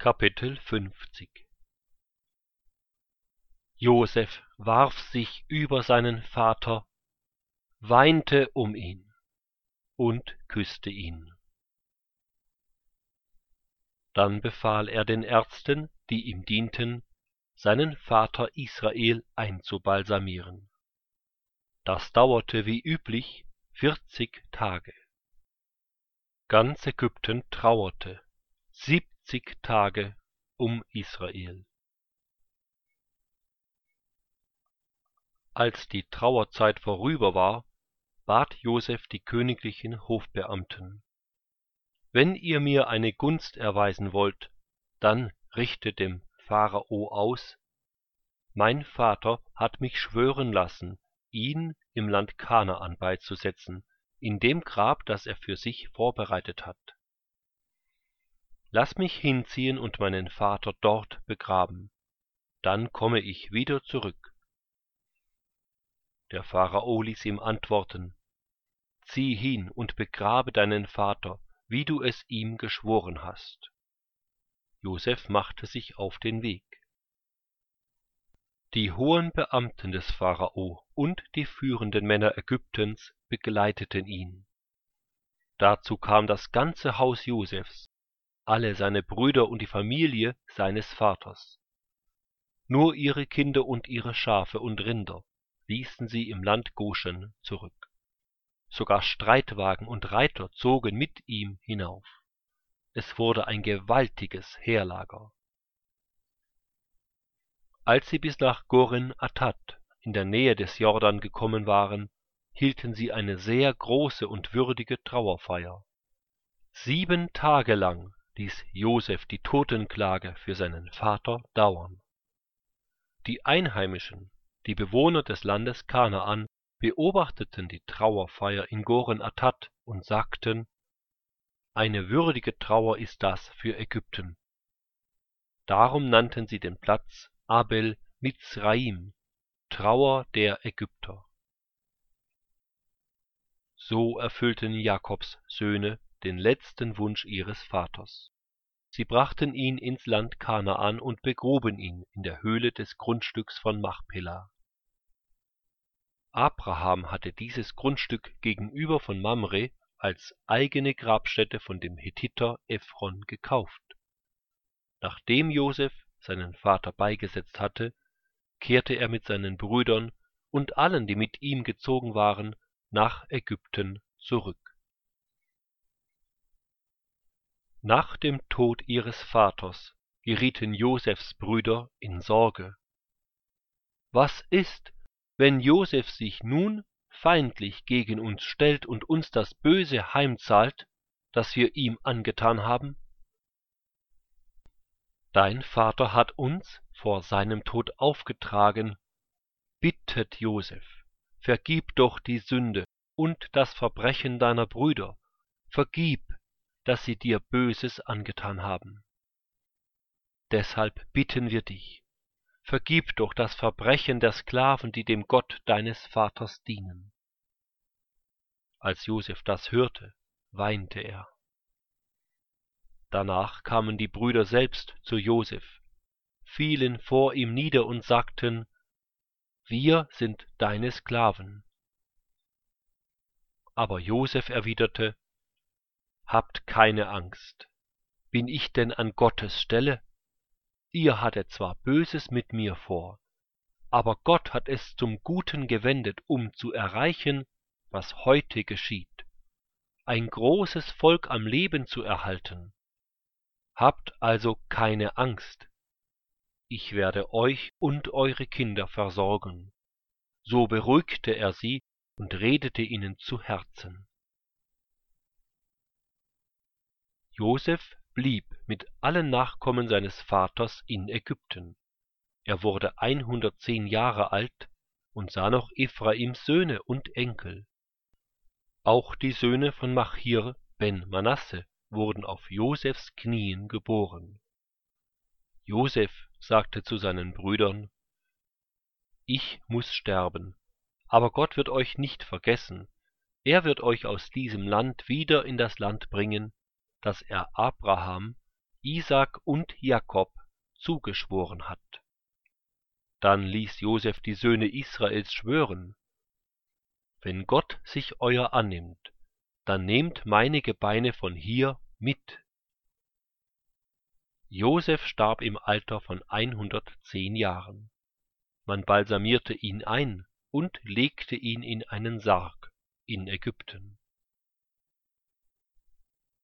Kapitel 50 Joseph warf sich über seinen Vater, weinte um ihn und küsste ihn. Dann befahl er den Ärzten, die ihm dienten, seinen Vater Israel einzubalsamieren. Das dauerte wie üblich 40 Tage. Ganz Ägypten trauerte 70 Tage um Israel. Als die Trauerzeit vorüber war, bat Joseph die königlichen Hofbeamten: »Wenn ihr mir eine Gunst erweisen wollt, dann richtet dem Pharao aus: Mein Vater hat mich schwören lassen, ihn im Land Kanaan beizusetzen, in dem Grab, das er für sich vorbereitet hat. Lass mich hinziehen und meinen Vater dort begraben, dann komme ich wieder zurück.« Der Pharao ließ ihm antworten: »Zieh hin und begrabe deinen Vater, wie du es ihm geschworen hast.« Joseph machte sich auf den Weg. Die hohen Beamten des Pharao und die führenden Männer Ägyptens begleiteten ihn. Dazu kam das ganze Haus Josephs, alle seine Brüder und die Familie seines Vaters. Nur ihre Kinder und ihre Schafe und Rinder ließen sie im Land Goschen zurück. Sogar Streitwagen und Reiter zogen mit ihm hinauf. Es wurde ein gewaltiges Heerlager. Als sie bis nach Goren Attat in der Nähe des Jordan gekommen waren, hielten sie eine sehr große und würdige Trauerfeier. 7 Tage lang ließ Joseph die Totenklage für seinen Vater dauern. Die Einheimischen, die Bewohner des Landes Kanaan, beobachteten die Trauerfeier in Goren Attat und sagten: »Eine würdige Trauer ist das für Ägypten.« Darum nannten sie den Platz Abel Mizraim, Trauer der Ägypter. So erfüllten Jakobs Söhne den letzten Wunsch ihres Vaters. Sie brachten ihn ins Land Kanaan und begruben ihn in der Höhle des Grundstücks von Machpelah. Abraham hatte dieses Grundstück gegenüber von Mamre als eigene Grabstätte von dem Hethiter Ephron gekauft. Nachdem Joseph seinen Vater beigesetzt hatte, kehrte er mit seinen Brüdern und allen, die mit ihm gezogen waren, nach Ägypten zurück. Nach dem Tod ihres Vaters gerieten Josephs Brüder in Sorge. »Was ist, wenn Joseph sich nun feindlich gegen uns stellt und uns das Böse heimzahlt, das wir ihm angetan haben? Dein Vater hat uns vor seinem Tod aufgetragen: Bittet Joseph, vergib doch die Sünde und das Verbrechen deiner Brüder, vergib, dass sie dir Böses angetan haben. Deshalb bitten wir dich, vergib doch das Verbrechen der Sklaven, die dem Gott deines Vaters dienen.« Als Joseph das hörte, weinte er. Danach kamen die Brüder selbst zu Joseph, fielen vor ihm nieder und sagten: »Wir sind deine Sklaven.« Aber Joseph erwiderte: »Habt keine Angst. Bin ich denn an Gottes Stelle? Ihr hattet zwar Böses mit mir vor, aber Gott hat es zum Guten gewendet, um zu erreichen, was heute geschieht: ein großes Volk am Leben zu erhalten. Habt also keine Angst. Ich werde euch und eure Kinder versorgen.« So beruhigte er sie und redete ihnen zu Herzen. Joseph blieb mit allen Nachkommen seines Vaters in Ägypten. Er wurde 110 Jahre alt und sah noch Ephraims Söhne und Enkel. Auch die Söhne von Machir ben Manasse wurden auf Josephs Knien geboren. Joseph sagte zu seinen Brüdern: »Ich muß sterben, aber Gott wird euch nicht vergessen. Er wird euch aus diesem Land wieder in das Land bringen, das er Abraham, Isaak und Jakob zugeschworen hat. Dann ließ Joseph die Söhne Israels schwören: Wenn Gott sich euer annimmt, dann nehmt meine Gebeine von hier mit. Joseph starb im Alter von 110 Jahren. Man balsamierte ihn ein und legte ihn in einen Sarg in Ägypten.